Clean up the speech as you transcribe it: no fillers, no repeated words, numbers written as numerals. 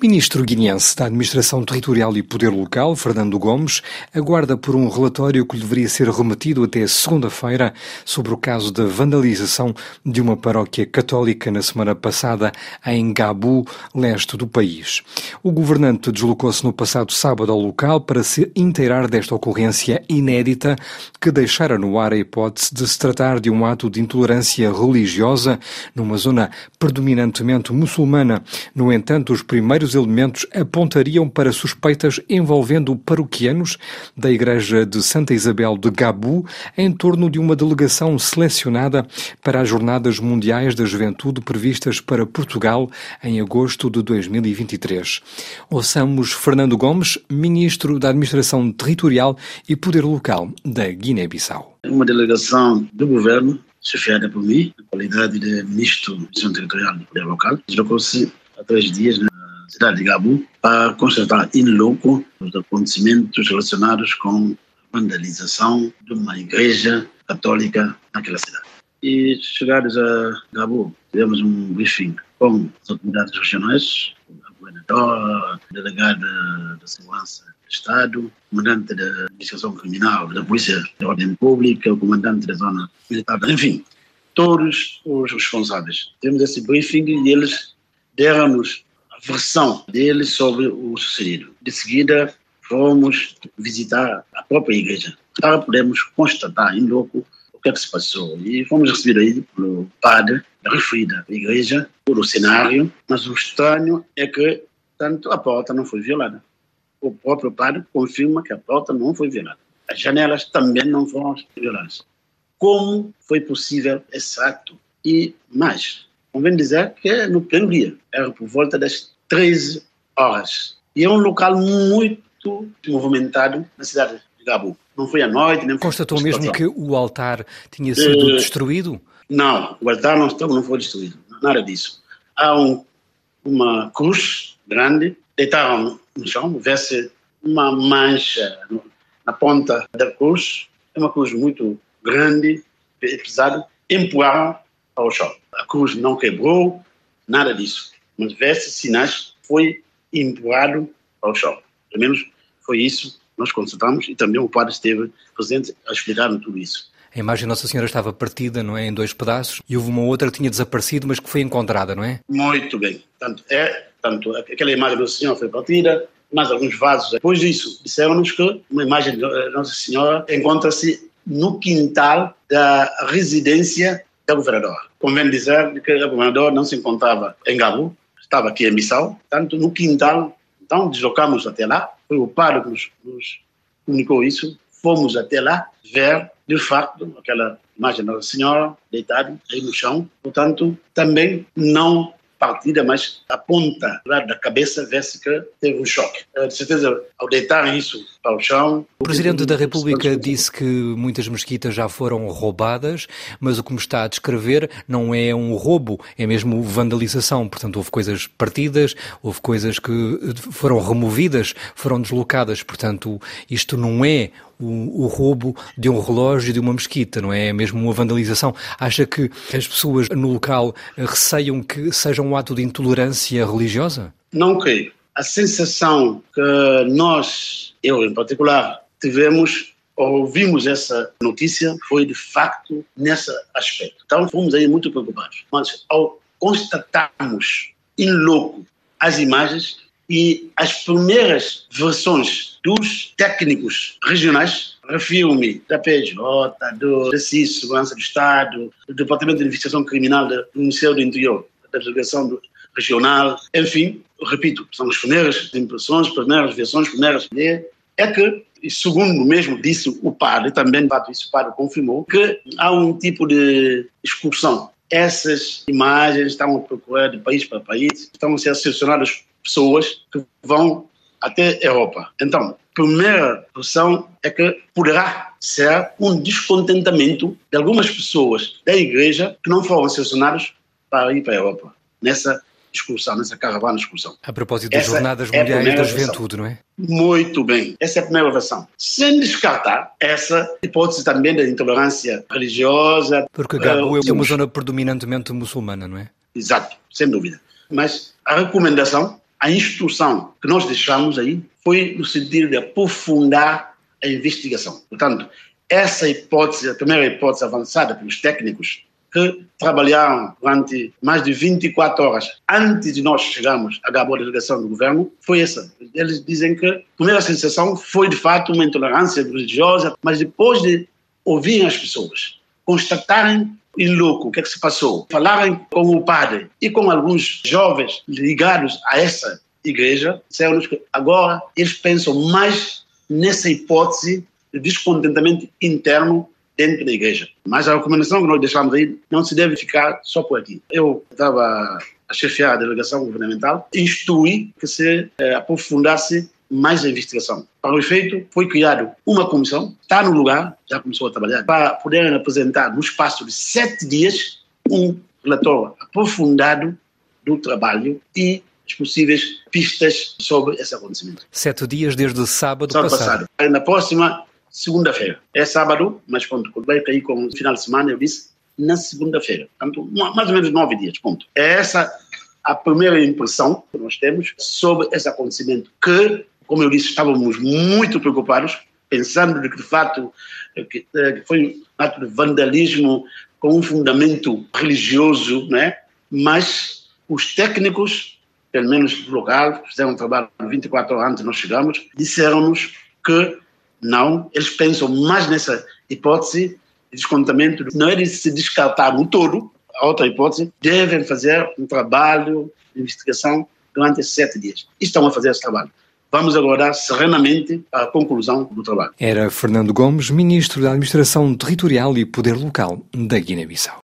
Ministro guineense da Administração Territorial e Poder Local, Fernando Gomes, aguarda por um relatório que lhe deveria ser remetido até segunda-feira sobre o caso da vandalização de uma paróquia católica na semana passada em Gabu, leste do país. O governante deslocou-se no passado sábado ao local para se inteirar desta ocorrência inédita que deixara no ar a hipótese de se tratar de um ato de intolerância religiosa numa zona predominantemente muçulmana. No entanto, os primeiros elementos apontariam para suspeitas envolvendo paroquianos da Igreja de Santa Isabel de Gabu em torno de uma delegação selecionada para as Jornadas Mundiais da Juventude previstas para Portugal em agosto de 2023. Ouçamos Fernando Gomes, Ministro da Administração Territorial e Poder Local da Guiné-Bissau. Uma delegação do governo, chefiada por mim, na qualidade de Ministro da Administração Territorial e Poder Local, deslocou-se há 3 dias na cidade de Gabu para constatar in loco os acontecimentos relacionados com a vandalização de uma igreja católica naquela cidade. E chegados a Gabu, tivemos um briefing com as autoridades regionais, o governador, o delegado da Segurança do Estado, o comandante da Investigação Criminal, da Polícia de Ordem Pública, o comandante da Zona Militar, enfim, todos os responsáveis. Temos esse briefing e eles deram-nos a versão deles sobre o sucedido. De seguida, fomos visitar a própria igreja para podermos constatar em loco o que é que se passou. E fomos recebidos aí pelo padre da referida igreja, por o cenário, mas o estranho é que tanto a porta não foi violada. O próprio padre confirma que a porta não foi violada. As janelas também não foram violadas. Como foi possível esse ato? E mais, convém dizer que é no pleno dia, era por volta das 13 horas. E é um local muito movimentado na cidade de Gabu. Não foi à noite, nem foi... Constatou mesmo que o altar tinha sido destruído? Não, o altar não foi destruído. Nada disso. Há uma cruz grande, deitaram no chão, vê-se uma mancha na ponta da cruz. É uma cruz muito grande, pesada, empurraram ao chão. A cruz não quebrou, nada disso. Mas vê-se sinais, foi empurrado ao chão. Pelo menos foi isso que nós constatamos e também o padre esteve presente a explicar tudo isso. A imagem de Nossa Senhora estava partida, não é, em 2 pedaços, e houve uma outra que tinha desaparecido, mas que foi encontrada, não é? Muito bem. Tanto aquela imagem de Nossa Senhora foi partida, mas alguns vasos. Depois disso, disseram-nos que uma imagem de Nossa Senhora encontra-se no quintal da residência do governador. Convém dizer que o governador não se encontrava em Gabu, estava aqui em Bissau, tanto no quintal. Então deslocamos até lá, foi o padre que nos comunicou isso, fomos até lá ver, de facto, aquela imagem da Senhora deitada aí no chão, portanto, também não partida, mas a ponta da cabeça vê-se que teve um choque. De certeza, ao deitar isso para o chão... O Presidente da República disse que muitas mesquitas já foram roubadas, mas o que me está a descrever não é um roubo, é mesmo vandalização. Portanto, houve coisas partidas, houve coisas que foram removidas, foram deslocadas. Portanto, isto não é o roubo de um relógio de uma mesquita, não é? É mesmo uma vandalização. Acha que as pessoas no local receiam que seja um ato de intolerância religiosa? Não creio. A sensação que nós, eu em particular, ouvimos essa notícia foi de facto nesse aspecto. Então fomos aí muito preocupados. Mas ao constatarmos in loco as imagens e as primeiras versões dos técnicos regionais, refiro-me da PJ, do CIS, Segurança do Estado, do Departamento de Investigação Criminal do Ministério do Interior, da Delegação Regional, enfim, repito, são as primeiras impressões, primeiras versões, primeiras ideias, é que, segundo mesmo disse o padre, também isso o padre confirmou, que há um tipo de excursão. Essas imagens estão a procurar de país para país, estão a ser selecionadas pessoas que vão até a Europa. Então, a primeira opção é que poderá ser um descontentamento de algumas pessoas da igreja que não foram selecionadas para ir para a Europa, nessa excursão, nessa caravana de excursão. A propósito das Jornadas Mundiais da Juventude, não é? Muito bem. Essa é a primeira versão. Sem descartar essa hipótese também da intolerância religiosa. Porque Gabu é uma zona predominantemente muçulmana, não é? Exato, sem dúvida. Mas a recomendação, a instrução que nós deixamos aí foi no sentido de aprofundar a investigação. Portanto, essa hipótese, a primeira hipótese avançada pelos técnicos que trabalharam durante mais de 24 horas antes de nós chegarmos à boa delegação do governo, foi essa. Eles dizem que a primeira sensação foi, de fato, uma intolerância religiosa, mas depois de ouvirem as pessoas, constatarem em loco o que é que se passou, falarem com o padre e com alguns jovens ligados a essa igreja, disseram-nos que agora eles pensam mais nessa hipótese de descontentamento interno dentro da igreja. Mas a recomendação que nós deixamos aí não se deve ficar só por aqui. Eu estava a chefiar a delegação governamental e instruí que se aprofundasse mais a investigação. Para o efeito, foi criado uma comissão, está no lugar, já começou a trabalhar, para poderem apresentar no espaço de 7 dias um relatório aprofundado do trabalho e as possíveis pistas sobre esse acontecimento. 7 dias desde sábado passado. Na próxima segunda-feira. É sábado, mas quando vai cair com o final de semana, eu disse, na segunda-feira. Portanto, mais ou menos 9 dias, ponto. É essa a primeira impressão que nós temos sobre esse acontecimento que, como eu disse, estávamos muito preocupados, pensando de que, de fato, que foi um ato de vandalismo com um fundamento religioso, né? Mas os técnicos, pelo menos do local, fizeram um trabalho 24 horas antes de nós chegarmos, disseram-nos que não, eles pensam mais nessa hipótese de descontamento, não é de se descartar no todo, a outra hipótese, devem fazer um trabalho de investigação durante 7 dias. E estão a fazer esse trabalho. Vamos aguardar serenamente a conclusão do trabalho. Era Fernando Gomes, Ministro da Administração Territorial e Poder Local da Guiné-Bissau.